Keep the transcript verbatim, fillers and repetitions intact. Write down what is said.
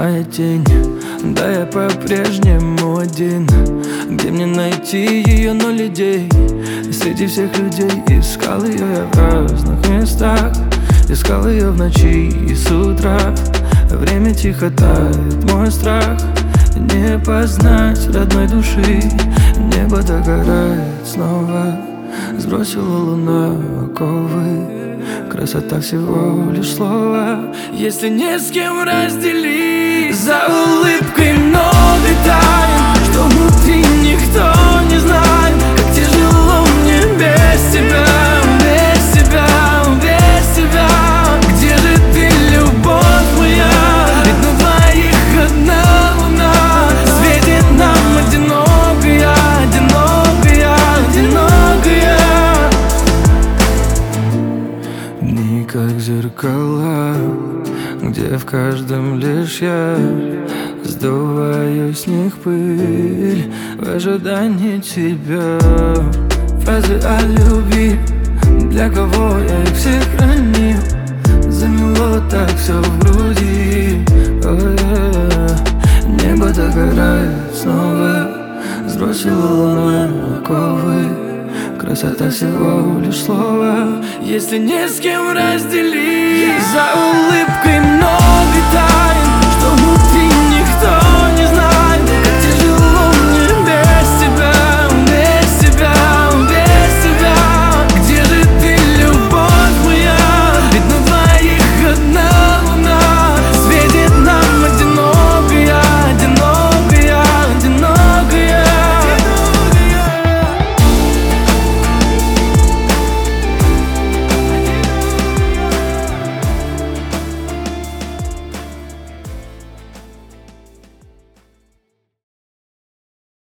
моя тень, да я по-прежнему один. Где мне найти ее, но людей среди всех людей? Искал ее я в разных местах, искал ее в ночи и с утра. Время тихо тает, мой страх не познать родной души. Небо догорает снова, сбросила луна оковы. Красота всего лишь слово, если не с кем разделить. За улыбкой много тайн, что внутри никто не знает. Как тяжело мне без тебя, без тебя, без тебя. Где же ты, любовь моя? Ведь на двоих одна луна светит нам одинокая, одинокая, одинокая. Дни как зеркала, где в каждом лишь я сдуваю с них пыль в ожидании тебя. Фразы о любви, для кого я их все хранил. Замело так все в груди, oh, yeah. Небо догорает снова, сбросила луна оковы. Красота всего лишь слово, если не с кем разделить. За улыбкой много тайн,